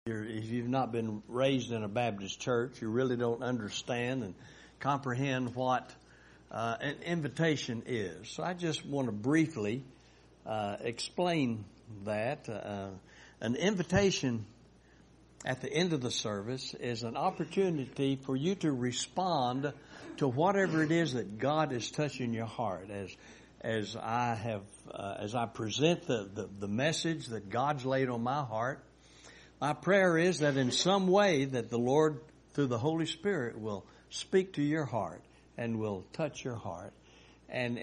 If you've not been raised in a Baptist church, you really don't understand and comprehend what an invitation is. So I just want to briefly explain that. An invitation at the end of the service is an opportunity for you to respond to whatever it is that God is touching your heart. As I present the message that God's laid on my heart, my prayer is that in some way that the Lord, through the Holy Spirit, will speak to your heart and will touch your heart. And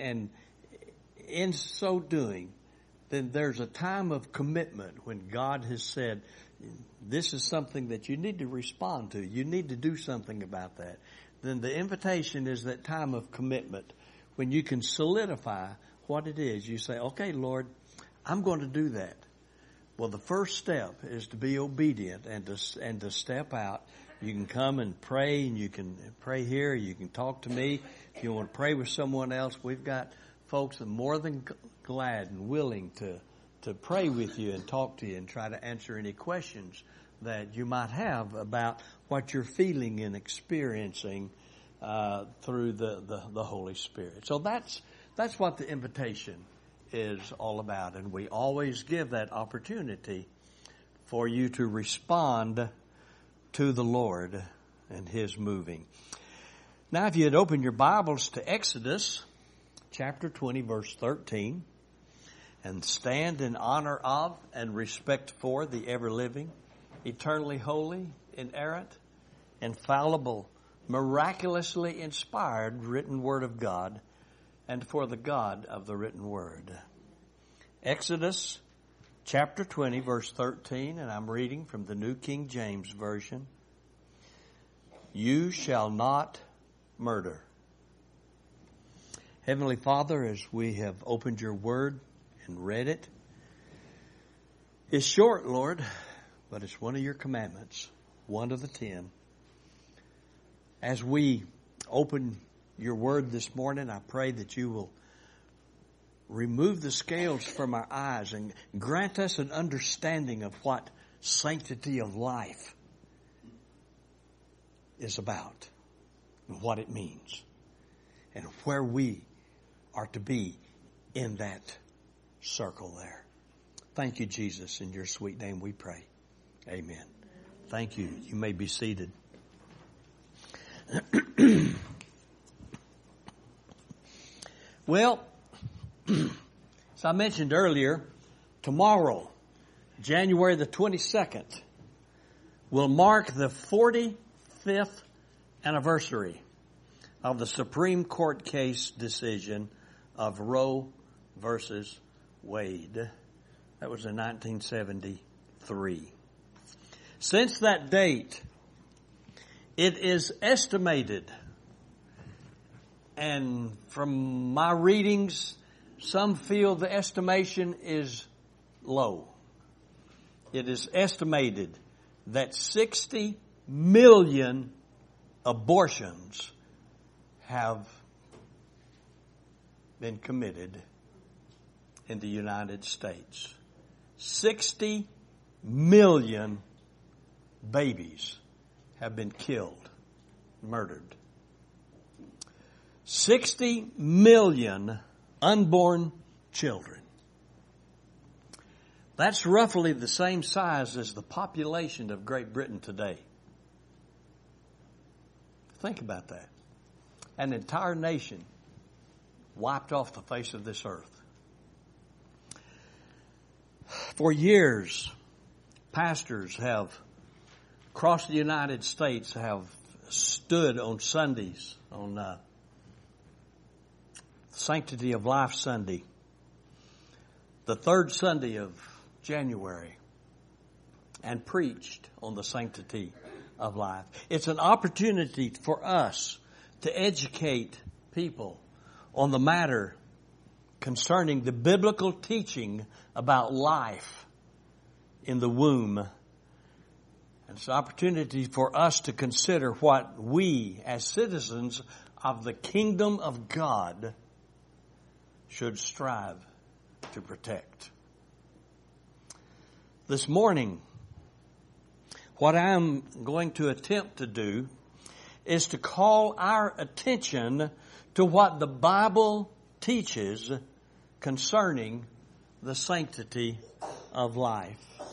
in so doing, then there's a time of commitment when God has said, this is something that you need to respond to. You need to do something about that. Then the invitation is that time of commitment when you can solidify what it is. You say, okay, Lord, I'm going to do that. Well, the first step is to be obedient and to step out. You can come and pray, and you can pray here. You can talk to me. If you want to pray with someone else, we've got folks that are more than glad and willing to pray with you and talk to you and try to answer any questions that you might have about what you're feeling and experiencing through the Holy Spirit. So that's what the invitation is all about, and we always give that opportunity for you to respond to the Lord and His moving. Now, if you'd open your Bibles to Exodus chapter 20, verse 13, and stand in honor of and respect for the ever-living, eternally holy, inerrant, infallible, miraculously inspired written Word of God, and for the God of the written Word. Exodus chapter 20, verse 13, and I'm reading from the New King James Version. You shall not murder. Heavenly Father, as we have opened your Word and read it, it's short, Lord, but it's one of your commandments, one of the 10. As we open your word this morning, I pray that you will remove the scales from our eyes and grant us an understanding of what sanctity of life is about and what it means and where we are to be in that circle there. Thank you, Jesus. In your sweet name we pray. Amen. Thank you. You may be seated. Well, as I mentioned earlier, tomorrow, January the 22nd, will mark the 45th anniversary of the Supreme Court case decision of Roe versus Wade. That was in 1973. Since that date, it is estimated, and from my readings, some feel the estimation is low. It is estimated that 60 million abortions have been committed in the United States. 60 million babies have been killed, murdered. 60 million unborn children. That's roughly the same size as the population of Great Britain today. Think about that. An entire nation wiped off the face of this earth. For years, pastors have across the United States have stood on Sundays, on Sanctity of Life Sunday, the third Sunday of January, and preached on the sanctity of life. It's an opportunity for us to educate people on the matter concerning the biblical teaching about life in the womb. And it's an opportunity for us to consider what we, as citizens of the kingdom of God, should strive to protect. This morning, what I'm going to attempt to do is to call our attention to what the Bible teaches concerning the sanctity of life.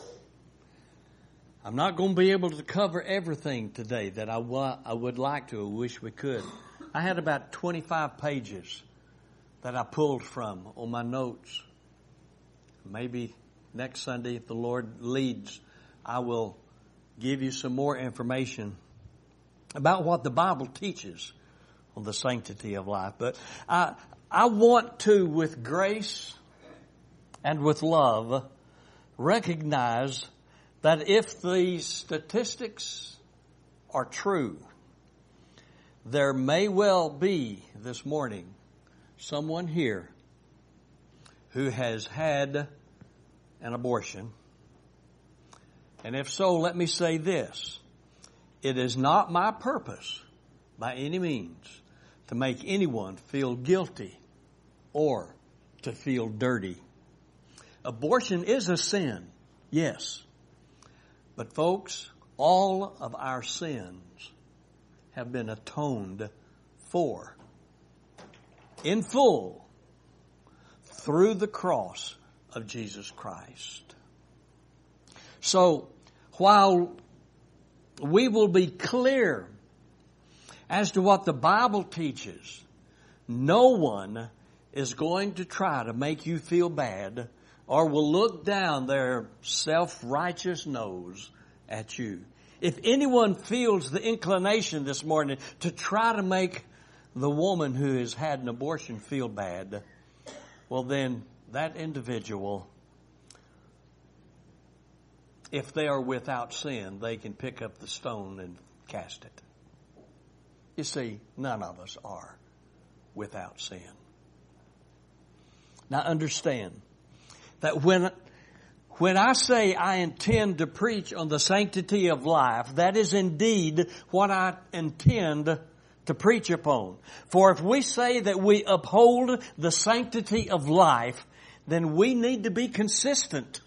I'm not going to be able to cover everything today that I would like to. I wish we could. I had about 25 pages that I pulled from on my notes. Maybe next Sunday, if the Lord leads, I will give you some more information about what the Bible teaches on the sanctity of life. But I want to, with grace and with love, recognize that if these statistics are true, there may well be this morning someone here who has had an abortion. And if so, let me say this. It is not my purpose by any means to make anyone feel guilty or to feel dirty. Abortion is a sin, yes. But folks, all of our sins have been atoned for in full through the cross of Jesus Christ. So, while we will be clear as to what the Bible teaches, no one is going to try to make you feel bad or will look down their self-righteous nose at you. If anyone feels the inclination this morning to try to make the woman who has had an abortion feel bad, well then that individual, if they are without sin, they can pick up the stone and cast it. You see, none of us are without sin. Now understand that when I say I intend to preach on the sanctity of life, that is indeed what I intend to preach upon. For if we say that we uphold the sanctity of life, then we need to be consistent.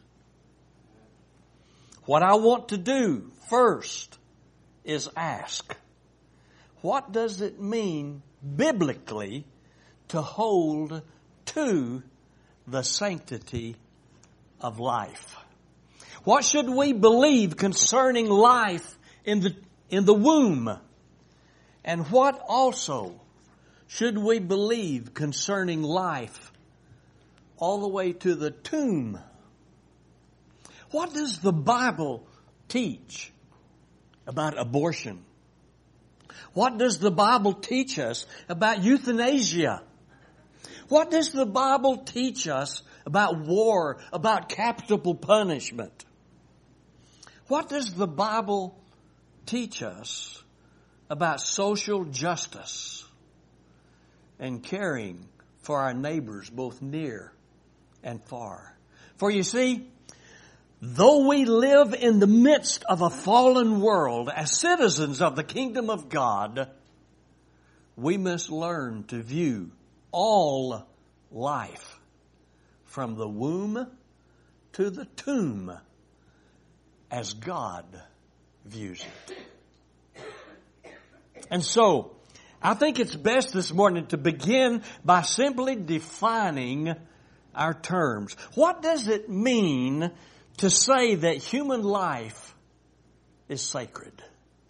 What I want to do first is ask, what does it mean biblically to hold to the sanctity of life? What should we believe concerning life in the womb? And what also should we believe concerning life all the way to the tomb? What does the Bible teach about abortion? What does the Bible teach us about euthanasia? What does the Bible teach us about war, about capital punishment? What does the Bible teach us about social justice and caring for our neighbors both near and far? For you see, though we live in the midst of a fallen world as citizens of the kingdom of God, we must learn to view all life from the womb to the tomb as God views it. And so, I think it's best this morning to begin by simply defining our terms. What does it mean to say that human life is sacred?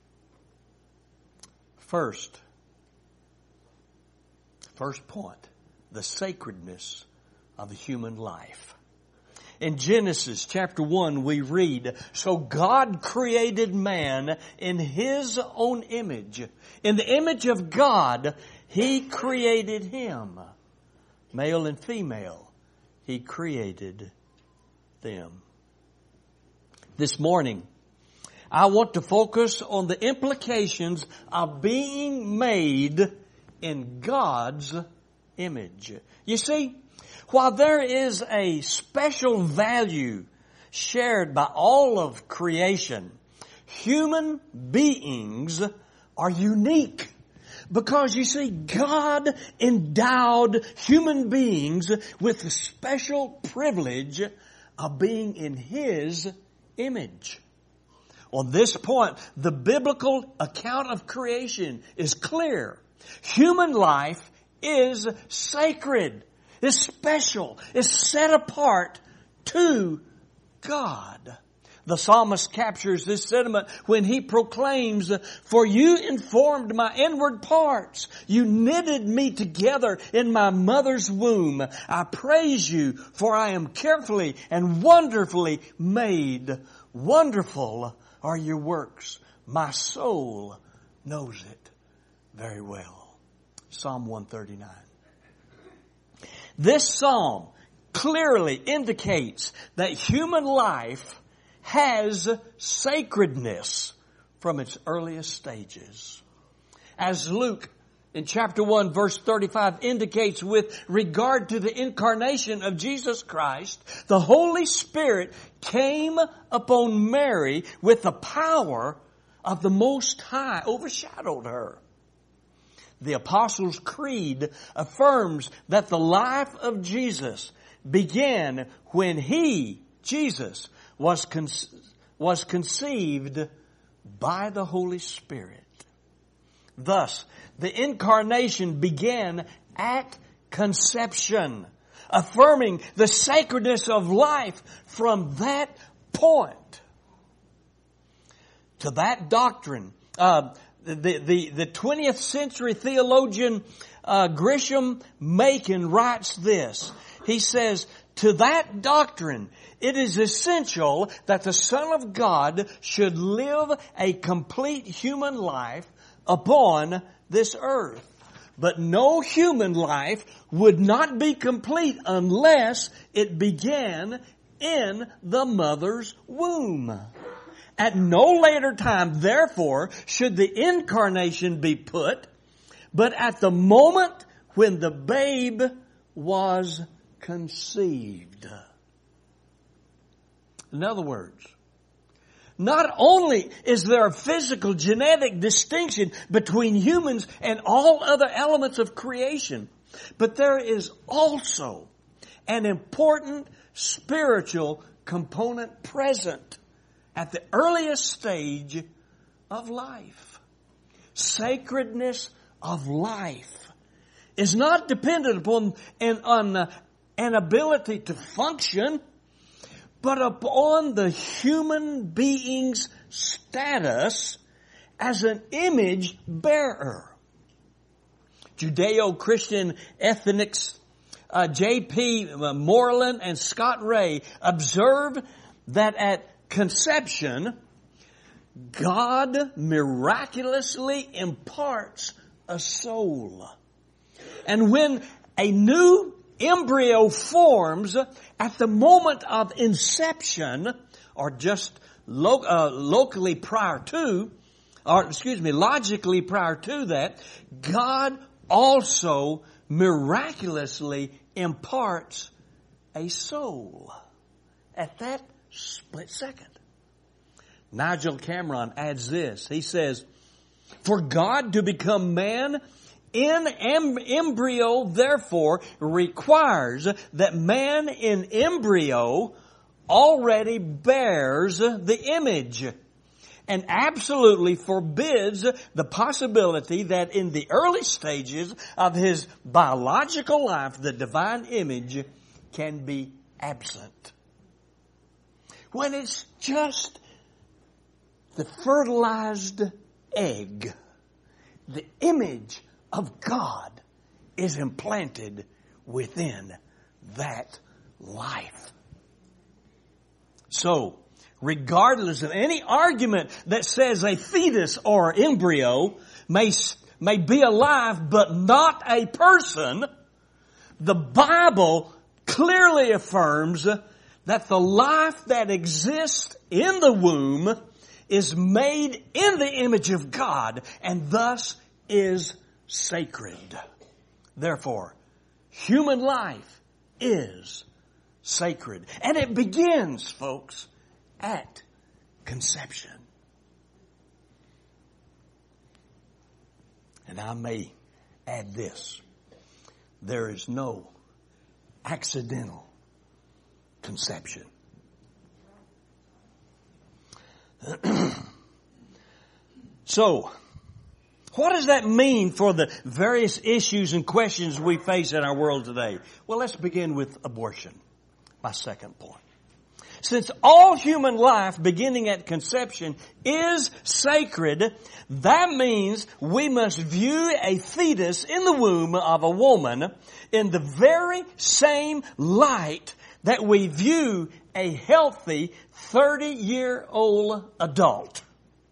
First point, the sacredness of human life. In Genesis chapter 1 we read, "So God created man in His own image. In the image of God, He created him. Male and female, He created them." This morning, I want to focus on the implications of being made in God's image. You see, while there is a special value shared by all of creation, human beings are unique. Because you see, God endowed human beings with the special privilege of being in His image. On this point, the biblical account of creation is clear. Human life is sacred, is special, is set apart to God. The psalmist captures this sentiment when he proclaims, "For you informed my inward parts. You knitted me together in my mother's womb. I praise you, for I am carefully and wonderfully made. Wonderful are your works. My soul knows it very well." Psalm 139. This psalm clearly indicates that human life has sacredness from its earliest stages. As Luke in chapter 1 verse 35 indicates with regard to the incarnation of Jesus Christ, the Holy Spirit came upon Mary with the power of the Most High, overshadowed her. The Apostles' Creed affirms that the life of Jesus began when He, Jesus, was conceived by the Holy Spirit. Thus, the incarnation began at conception, affirming the sacredness of life from that point. To that doctrine, the 20th century theologian Grisham Machen writes this. He says, "To that doctrine, it is essential that the Son of God should live a complete human life upon this earth. But no human life would not be complete unless it began in the mother's womb. At no later time, therefore, should the incarnation be put, but at the moment when the babe was conceived." In other words, not only is there a physical genetic distinction between humans and all other elements of creation, but there is also an important spiritual component present at the earliest stage of life. Sacredness of life is not dependent upon an ability to function, but upon the human being's status as an image bearer. Judeo-Christian ethnics J.P. Moreland and Scott Ray observe that at conception, God miraculously imparts a soul. And when a new embryo forms at the moment of inception, or just logically prior to that, God also miraculously imparts a soul at that split second. Nigel Cameron adds this. He says, "For God to become man in embryo, therefore, requires that man in embryo already bears the image, and absolutely forbids the possibility that in the early stages of his biological life, the divine image can be absent." When it's just the fertilized egg, the image of God is implanted within that life. So, regardless of any argument that says a fetus or embryo may be alive but not a person, the Bible clearly affirms that the life that exists in the womb is made in the image of God and thus is sacred. Therefore, human life is sacred. And it begins, folks, at conception. And I may add this. There is no accidental conception. So, what does that mean for the various issues and questions we face in our world today? Well, let's begin with abortion, my second point. Since all human life beginning at conception is sacred, that means we must view a fetus in the womb of a woman in the very same light that we view a healthy 30-year-old adult.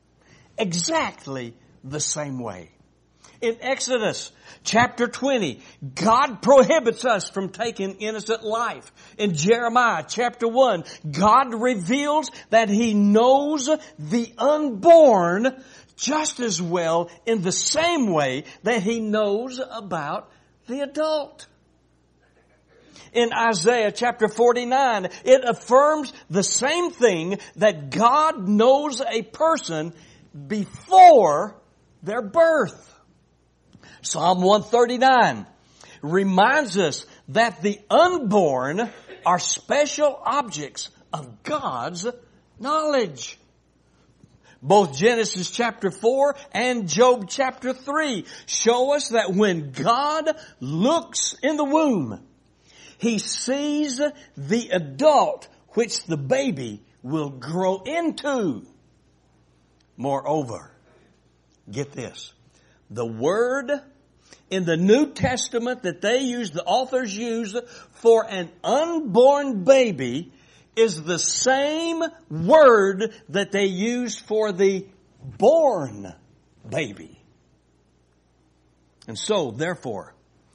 Exactly the same way. In Exodus chapter 20, God prohibits us from taking innocent life. In Jeremiah chapter 1, God reveals that He knows the unborn just as well in the same way that He knows about the adult. In Isaiah chapter 49, it affirms the same thing, that God knows a person before their birth. Psalm 139 reminds us that the unborn are special objects of God's knowledge. Both Genesis chapter 4 and Job chapter 3 show us that when God looks in the womb, He sees the adult which the baby will grow into. Moreover, get this, the word in the New Testament that the authors use for an unborn baby is the same word that they use for the born baby. And so, therefore,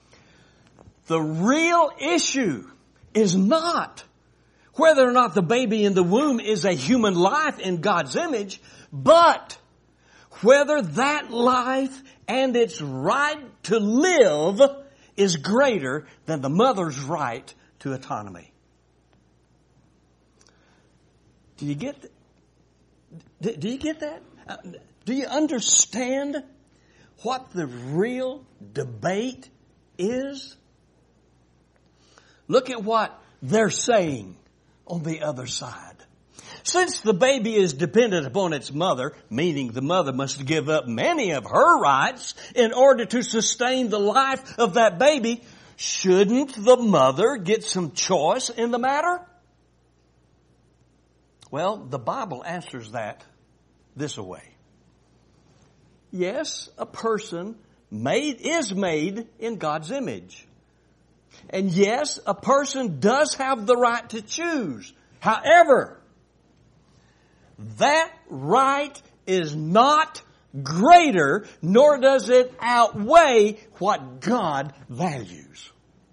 the real issue is not whether or not the baby in the womb is a human life in God's image, but whether that life and its right to live is greater than the mother's right to autonomy. Do you get that? Do you get that? Do you understand what the real debate is? Look at what they're saying on the other side. Since the baby is dependent upon its mother, meaning the mother must give up many of her rights in order to sustain the life of that baby, shouldn't the mother get some choice in the matter? Well, the Bible answers that this way. Yes, a person is made in God's image. And yes, a person does have the right to choose. However, that right is not greater, nor does it outweigh what God values.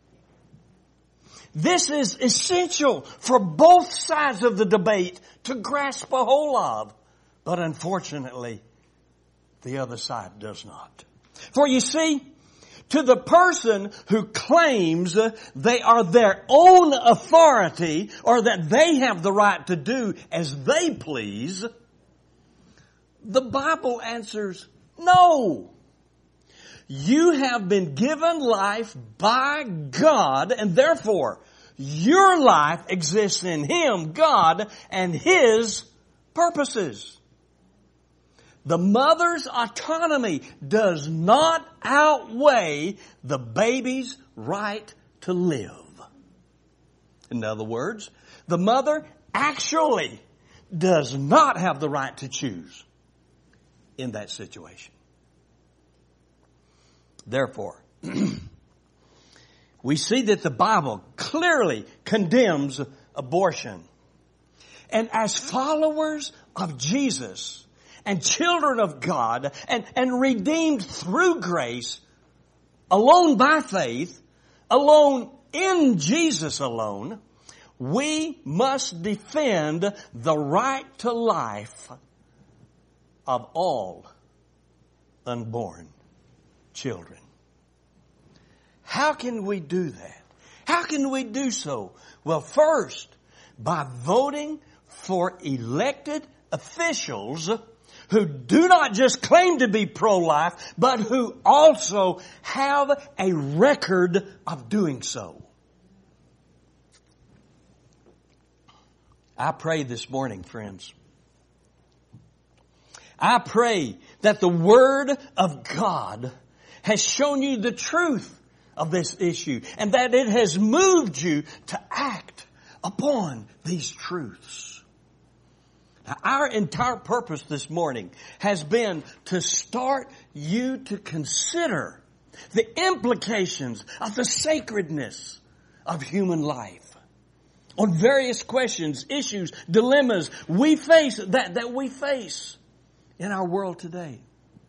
This is essential for both sides of the debate to grasp a hold of. But unfortunately, the other side does not. For you see, to the person who claims they are their own authority or that they have the right to do as they please, the Bible answers no. You have been given life by God, and therefore your life exists in Him, God, and His purposes. The mother's autonomy does not outweigh the baby's right to live. In other words, the mother actually does not have the right to choose in that situation. Therefore, we see that the Bible clearly condemns abortion. And as followers of Jesus and children of God and redeemed through grace, alone by faith, alone in Jesus alone, we must defend the right to life of all unborn children. How can we do that? How can we do so? Well, first, by voting for elected officials who do not just claim to be pro-life, but who also have a record of doing so. I pray this morning, friends, I pray that the Word of God has shown you the truth of this issue and that it has moved you to act upon these truths. Now, our entire purpose this morning has been to start you to consider the implications of the sacredness of human life on various questions, issues, dilemmas we face that we face in our world today.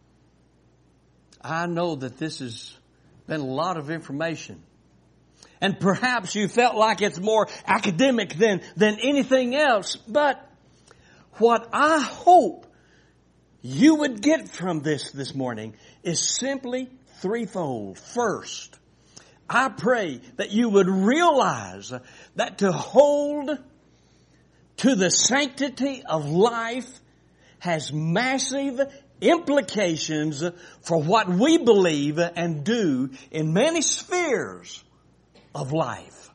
I know that this has been a lot of information. And perhaps you felt like it's more academic than anything else. But what I hope you would get from this morning is simply threefold. First, I pray that you would realize that to hold to the sanctity of life has massive implications for what we believe and do in many spheres of life.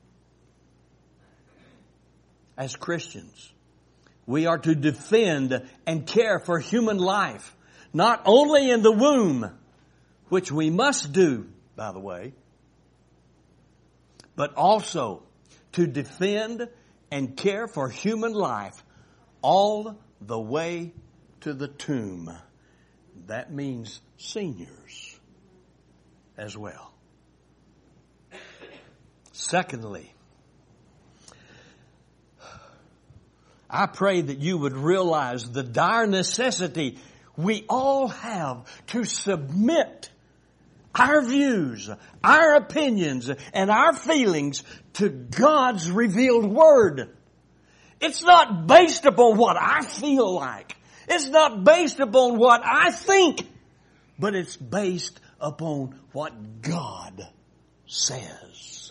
As Christians, we are to defend and care for human life, not only in the womb, which we must do, by the way, but also to defend and care for human life all the way to the tomb. That means seniors as well. Secondly, I pray that you would realize the dire necessity we all have to submit our views, our opinions, and our feelings to God's revealed Word. It's not based upon what I feel like. It's not based upon what I think. But it's based upon what God says.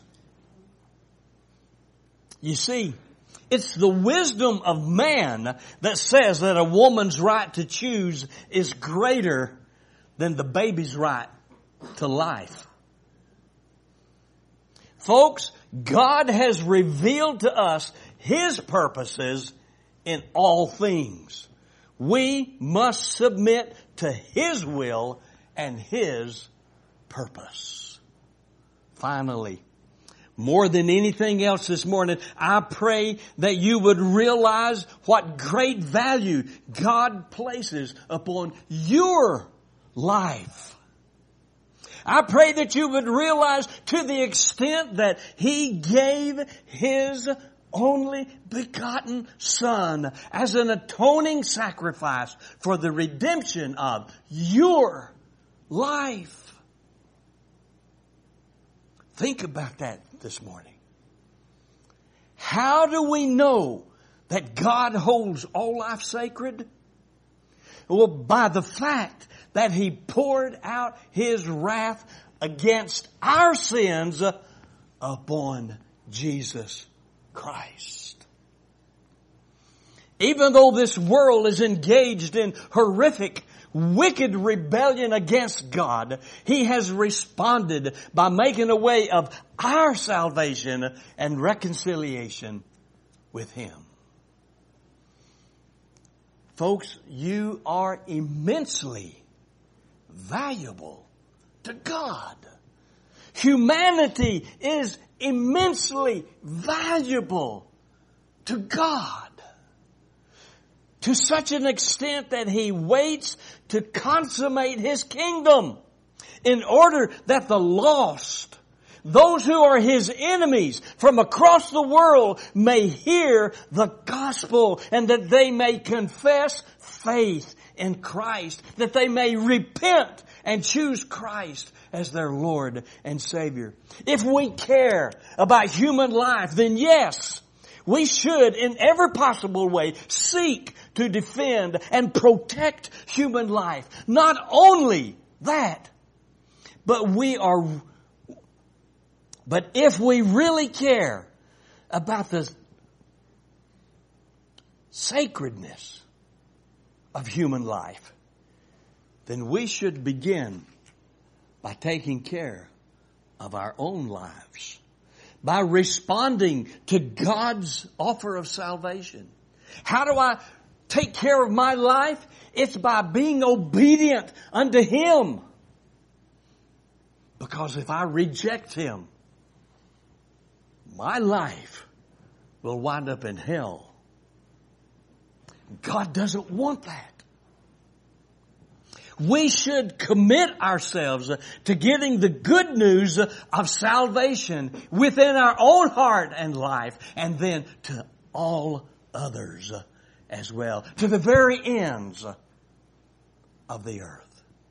You see, it's the wisdom of man that says that a woman's right to choose is greater than the baby's right to life. Folks, God has revealed to us His purposes in all things. We must submit to His will and His purpose. Finally, more than anything else this morning, I pray that you would realize what great value God places upon your life. I pray that you would realize to the extent that He gave His only begotten Son as an atoning sacrifice for the redemption of your life. Think about that this morning. How do we know that God holds all life sacred? Well, by the fact that He poured out His wrath against our sins upon Jesus Christ. Even though this world is engaged in horrific, wicked rebellion against God, He has responded by making a way of our salvation and reconciliation with Him. Folks, you are immensely valuable to God. Humanity is immensely valuable to God. To such an extent that He waits to consummate His kingdom in order that the lost, those who are His enemies from across the world, may hear the gospel and that they may confess faith in Christ, that they may repent and choose Christ as their Lord and Savior. If we care about human life, then yes, we should in every possible way seek to defend and protect human life. Not only that, but if we really care about the sacredness of human life, then we should begin by taking care of our own lives, by responding to God's offer of salvation. How do I take care of my life? It's by being obedient unto Him. Because if I reject Him, my life will wind up in hell. God doesn't want that. We should commit ourselves to getting the good news of salvation within our own heart and life, and then to all others as well, to the very ends of the earth.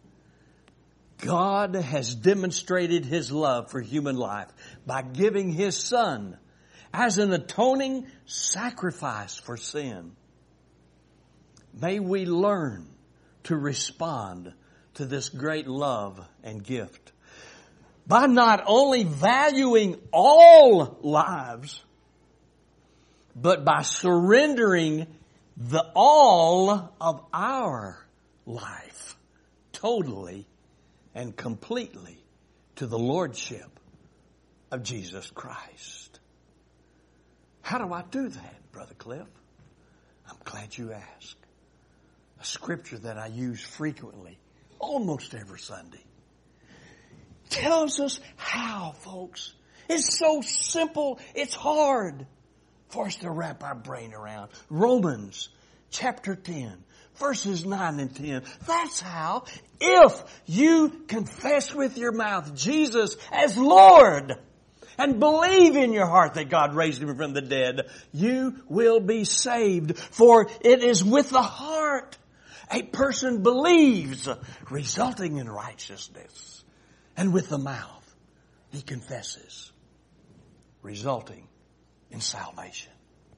God has demonstrated His love for human life by giving His Son as an atoning sacrifice for sin. May we learn to respond to this great love and gift by not only valuing all lives, but by surrendering the all of our life totally and completely to the Lordship of Jesus Christ. How do I do that, Brother Cliff? I'm glad you asked. A scripture that I use frequently, almost every Sunday, tells us how, folks. It's so simple, it's hard for us to wrap our brain around. Romans chapter 10, verses 9 and 10. That's how, if you confess with your mouth Jesus as Lord and believe in your heart that God raised Him from the dead, you will be saved. For it is with the heart a person believes, resulting in righteousness. And with the mouth he confesses, resulting in salvation.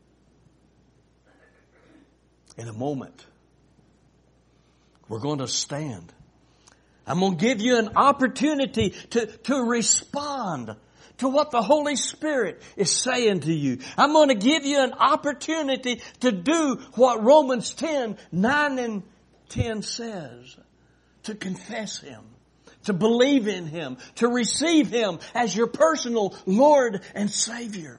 In a moment, we're going to stand. I'm going to give you an opportunity to respond to what the Holy Spirit is saying to you. I'm going to give you an opportunity to do what Romans 10, 9 and 10 says. To confess Him, to believe in Him, to receive Him as your personal Lord and Savior.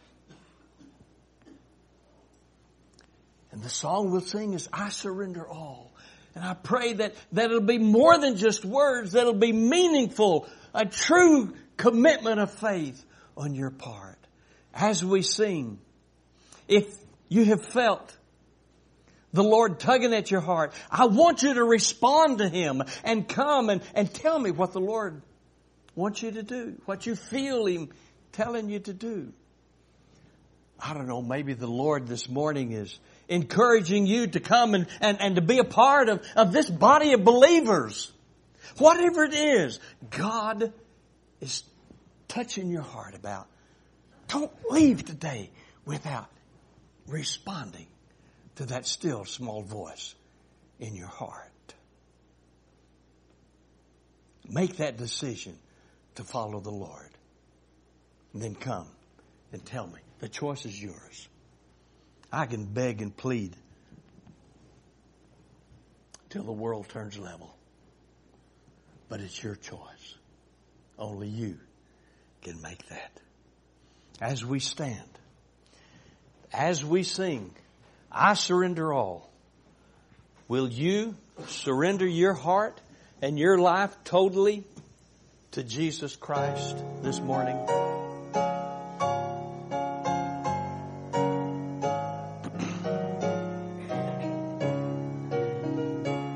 And the song we'll sing is I Surrender All. And I pray that it'll be more than just words, that it'll be meaningful, a true commitment of faith on your part. As we sing, if you have felt the Lord tugging at your heart, I want you to respond to Him and come and tell me what the Lord wants you to do, what you feel Him telling you to do. I don't know, maybe the Lord this morning is encouraging you to come and to be a part of this body of believers. Whatever it is, God is touching your heart about. Don't leave today without responding to that still small voice in your heart. Make that decision to follow the Lord. And then come and tell me. The choice is yours. I can beg and plead till the world turns level. But it's your choice. Only you can make that. As we stand, as we sing, I surrender all. Will you surrender your heart and your life totally to Jesus Christ this morning?